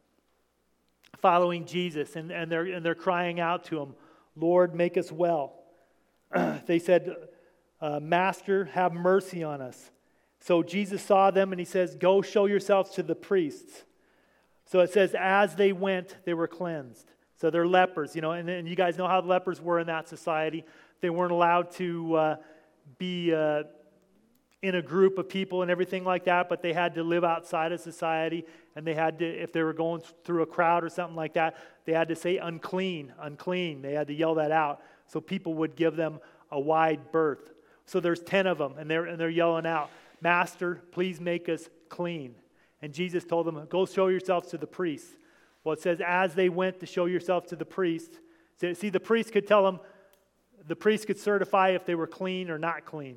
following Jesus, and, and they're and they're crying out to him, "Lord, make us well." They said, uh, "Master, have mercy on us." So Jesus saw them and he says, "Go show yourselves to the priests." So it says, as they went, they were cleansed. So they're lepers, you know, and, and you guys know how the lepers were in that society. They weren't allowed to uh, be uh, in a group of people and everything like that, but they had to live outside of society, and they had to, if they were going through a crowd or something like that, they had to say unclean, unclean. They had to yell that out, so people would give them a wide berth. So there's ten of them, and they're and they're yelling out, "Master, please make us clean." And Jesus told them, "Go show yourselves to the priests." Well, it says, as they went to show yourself to the priest. See, the priest could tell them, the priest could certify if they were clean or not clean.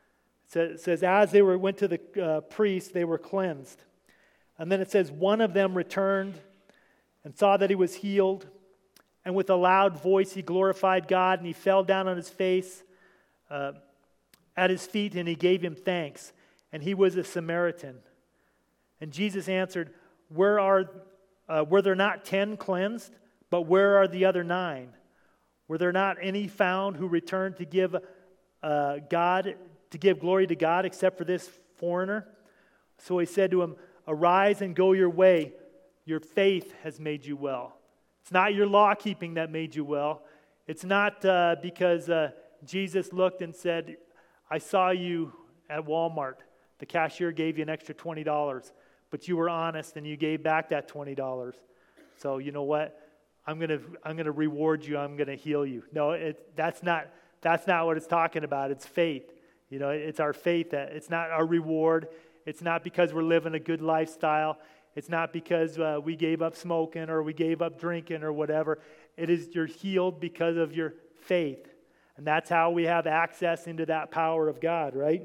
It says, as they were went to the uh, priest, they were cleansed. And then it says, one of them returned and saw that he was healed. And with a loud voice, he glorified God, and he fell down on his face uh, at his feet, and he gave him thanks. And he was a Samaritan. And Jesus answered, Where are, uh, were there not ten cleansed? But where are the other nine? Were there not any found who returned to give uh, God, to give glory to God, except for this foreigner? So he said to him, Arise and go your way. Your faith has made you well. It's not your law keeping that made you well. It's not uh, because uh, Jesus looked and said, I saw you at Walmart. The cashier gave you an extra twenty dollars. But you were honest and you gave back that twenty dollars. So you know what? I'm gonna I'm gonna reward you. I'm gonna heal you. No, it, that's not that's not what it's talking about. It's faith. You know, it's our faith that it's not our reward. It's not because we're living a good lifestyle. It's not because uh, we gave up smoking or we gave up drinking or whatever. It is you're healed because of your faith, and that's how we have access into that power of God, right?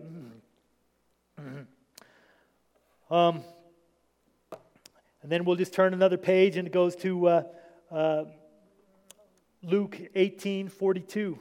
Mm-hmm. Um. And then we'll just turn another page, and it goes to uh, uh, Luke eighteen forty-two.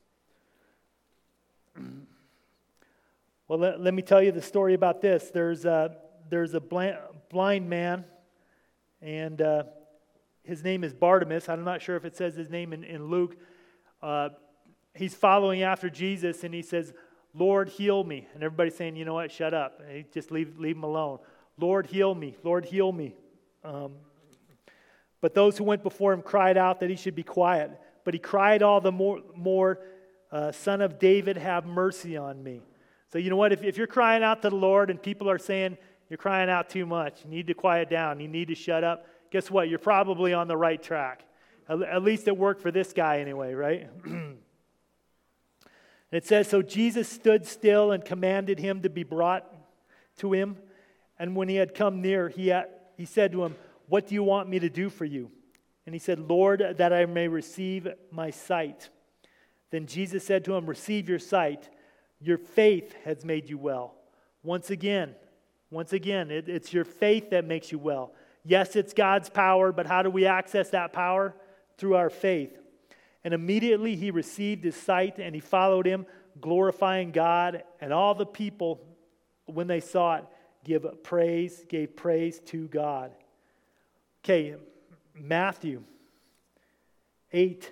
Well, let, let me tell you the story about this. There's a, there's a blind, blind man, and uh, his name is Bartimaeus. I'm not sure if it says his name in, in Luke. Uh, he's following after Jesus, and he says, Lord, heal me. And everybody's saying, you know what, shut up. Hey, just leave, leave him alone. Lord, heal me. Lord, heal me. Um, but those who went before him cried out that he should be quiet. But he cried all the more, more uh, Son of David, have mercy on me. So you know what? If, if you're crying out to the Lord and people are saying you're crying out too much, you need to quiet down, you need to shut up, guess what? You're probably on the right track. At, at least it worked for this guy anyway, right? And it says, so Jesus stood still and commanded him to be brought to him. And when he had come near, he had, he said to him, what do you want me to do for you? And he said, Lord, that I may receive my sight. Then Jesus said to him, receive your sight. Your faith has made you well. Once again, Once again, it, it's your faith that makes you well. Yes, it's God's power, but how do we access that power? Through our faith. And immediately he received his sight, and he followed him, glorifying God. And all the people, when they saw it, give praise, gave praise to God. Okay, Matthew eight.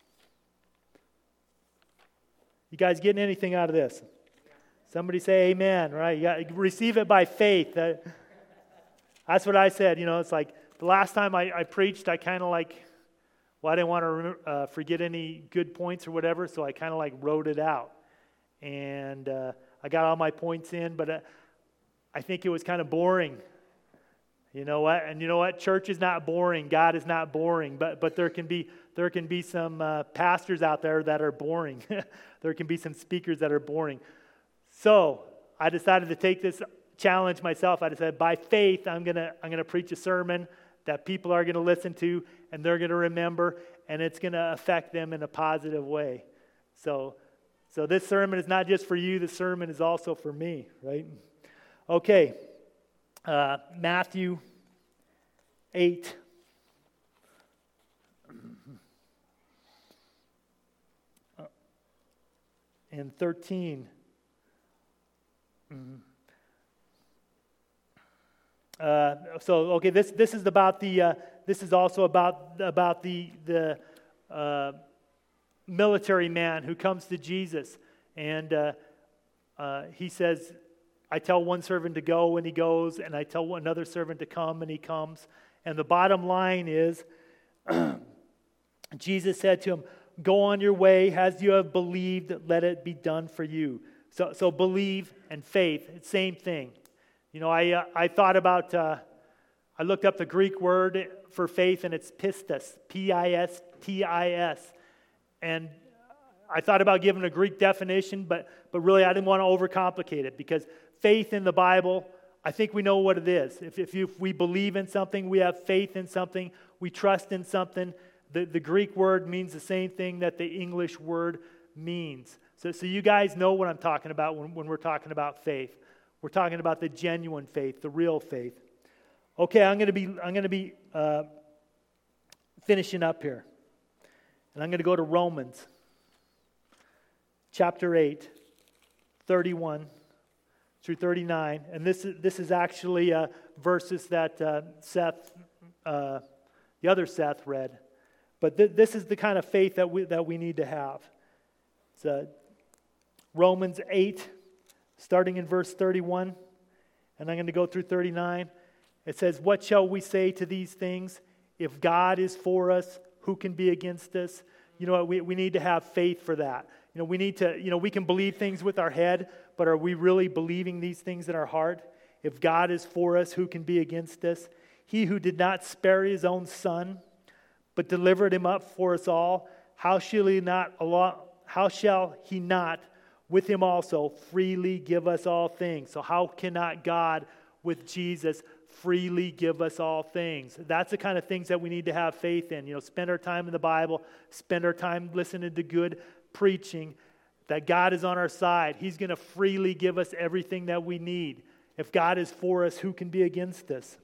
You guys getting anything out of this? Somebody say amen, right? You got to receive it by faith. Uh, that's what I said. You know, it's like the last time I, I preached, I kind of like, well, I didn't want to uh, forget any good points or whatever, so I kind of like wrote it out. And uh, I got all my points in, but uh, I think it was kind of boring. You know what? And you know what? Church is not boring. God is not boring. But but there can be there can be some uh, pastors out there that are boring. There can be some speakers that are boring. So I decided to take this challenge myself. I decided by faith I'm gonna I'm gonna preach a sermon that people are gonna listen to and they're gonna remember, and it's gonna affect them in a positive way. So so this sermon is not just for you. The sermon is also for me, right? Okay. Uh, Matthew eight. And thirteen. Uh, so okay, this this is about the uh, this is also about about the the uh, military man who comes to Jesus, and uh, uh, he says, I tell one servant to go and he goes, and I tell another servant to come and he comes. And the bottom line is, Jesus said to him, go on your way, as you have believed, let it be done for you. So, so believe and faith, it's same thing. You know, I uh, I thought about, uh, I looked up the Greek word for faith, and it's pistis, P I S T I S. And I thought about giving a Greek definition, but but really I didn't want to overcomplicate it, because faith in the Bible, I think we know what it is. If, if, you, if we believe in something, we have faith in something, we trust in something, the, the Greek word means the same thing that the English word means. So, so you guys know what I'm talking about when, when we're talking about faith. We're talking about the genuine faith, the real faith. Okay, I'm going to be I'm going to be uh, finishing up here, and I'm going to go to Romans chapter eight, thirty-one through thirty-nine, and this is this is actually uh, verses that uh, Seth, uh, the other Seth, read. But th- this is the kind of faith that we that we need to have. It's uh, Romans eight, starting in verse thirty-one, and I'm going to go through thirty-nine. It says, "What shall we say to these things? If God is for us, who can be against us?" You know what? We we need to have faith for that. You know, we need to, you know, we can believe things with our head, but are we really believing these things in our heart? If God is for us, who can be against us? He who did not spare his own son, but delivered him up for us all, how shall he not allow, how shall he not with him also freely give us all things? So how cannot God with Jesus freely give us all things? That's the kind of things that we need to have faith in. You know, spend our time in the Bible, spend our time listening to good preaching, that God is on our side. He's going to freely give us everything that we need. If God is for us, who can be against us?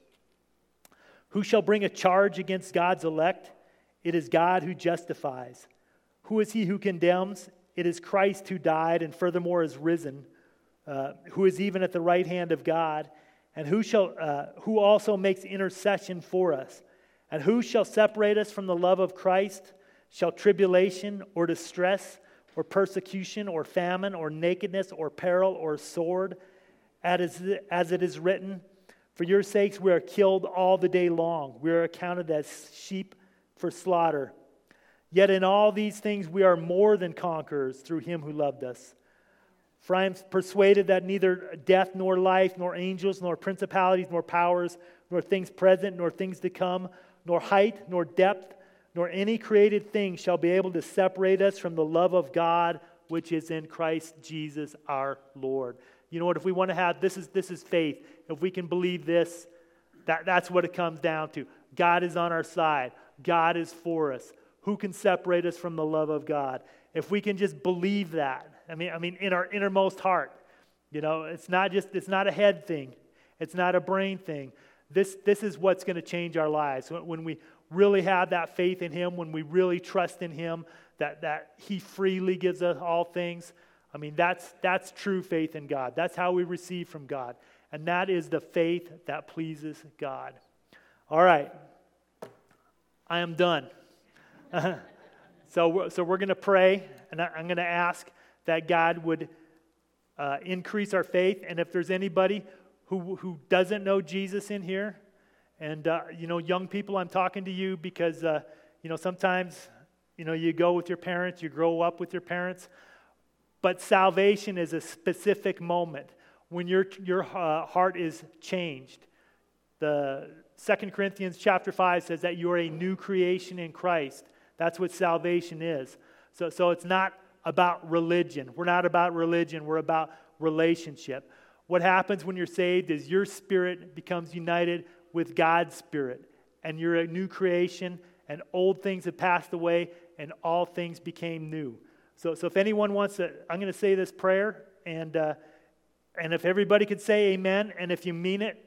Who shall bring a charge against God's elect? It is God who justifies. Who is he who condemns? It is Christ who died and furthermore is risen, uh, who is even at the right hand of God, and who shall uh, who also makes intercession for us. And who shall separate us from the love of Christ? Shall tribulation or distress or persecution or famine or nakedness or peril or sword, as it is written, for your sakes we are killed all the day long. We are accounted as sheep for slaughter. Yet in all these things we are more than conquerors through him who loved us. For I am persuaded that neither death nor life, nor angels, nor principalities, nor powers, nor things present, nor things to come, nor height, nor depth, nor any created thing shall be able to separate us from the love of God which is in Christ Jesus our Lord. You know what? If we want to have, this is this is faith. If we can believe this, that, that's what it comes down to. God is on our side. God is for us. Who can separate us from the love of God? If we can just believe that, I mean, I mean, in our innermost heart, you know, it's not just it's not a head thing. It's not a brain thing. This, this is what's going to change our lives. When, when we really have that faith in Him, when we really trust in Him, that, that He freely gives us all things. I mean, that's, that's true faith in God. That's how we receive from God. And that is the faith that pleases God. All right. I am done. so, we're, so we're going to pray, and I, I'm going to ask that God would uh, increase our faith. And if there's anybody who who doesn't know Jesus in here, and uh, you know, young people, I'm talking to you because uh, you know sometimes you know you go with your parents, you grow up with your parents, but salvation is a specific moment when your your uh, heart is changed. The Second Corinthians chapter five says that you are a new creation in Christ. That's what salvation is. So so it's not about religion. We're not about religion. We're about relationship. What happens when you're saved is your spirit becomes united with God's spirit, and you're a new creation, and old things have passed away, and all things became new. So, so if anyone wants to, I'm going to say this prayer, and uh, and if everybody could say amen, and if you mean it,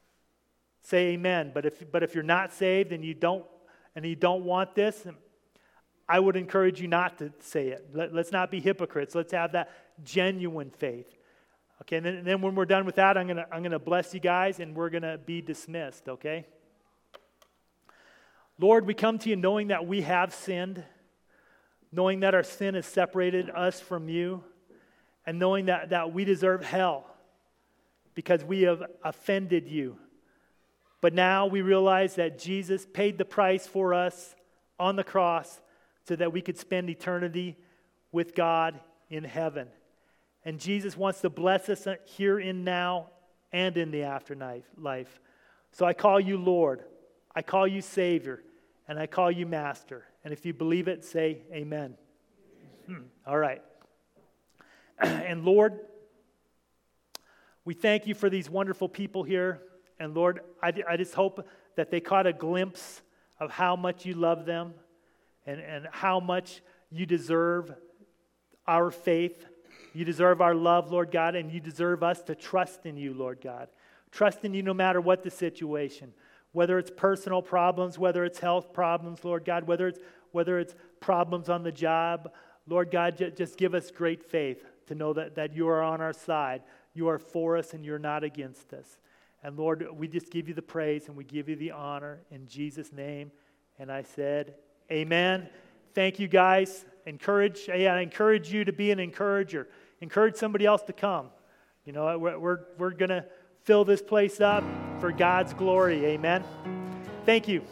say amen. But if but if you're not saved and you don't and you don't want this, I would encourage you not to say it. Let, let's not be hypocrites. Let's have that genuine faith. Okay, and then, and then when we're done with that, I'm gonna I'm gonna bless you guys, and we're gonna be dismissed. Okay. Lord, we come to you knowing that we have sinned, knowing that our sin has separated us from you, and knowing that, that we deserve hell because we have offended you. But now we realize that Jesus paid the price for us on the cross so that we could spend eternity with God in heaven. And Jesus wants to bless us here and now and in the afterlife. So I call you Lord, I call you Savior, and I call you Master. And if you believe it, say amen. Hmm. All right. And Lord, we thank you for these wonderful people here. And Lord, I, I just hope that they caught a glimpse of how much you love them and, and how much you deserve our faith. You deserve our love, Lord God, and you deserve us to trust in you, Lord God. Trust in you no matter what the situation, whether it's personal problems, whether it's health problems, Lord God, whether it's whether it's problems on the job. Lord God, j- just give us great faith to know that, that you are on our side. You are for us and you're not against us. And Lord, we just give you the praise and we give you the honor in Jesus' name. And I said, amen. Thank you, guys. Encourage, yeah, I encourage you to be an encourager. Encourage somebody else to come. You know, we're we're, we're going to fill this place up for God's glory. Amen. Thank you.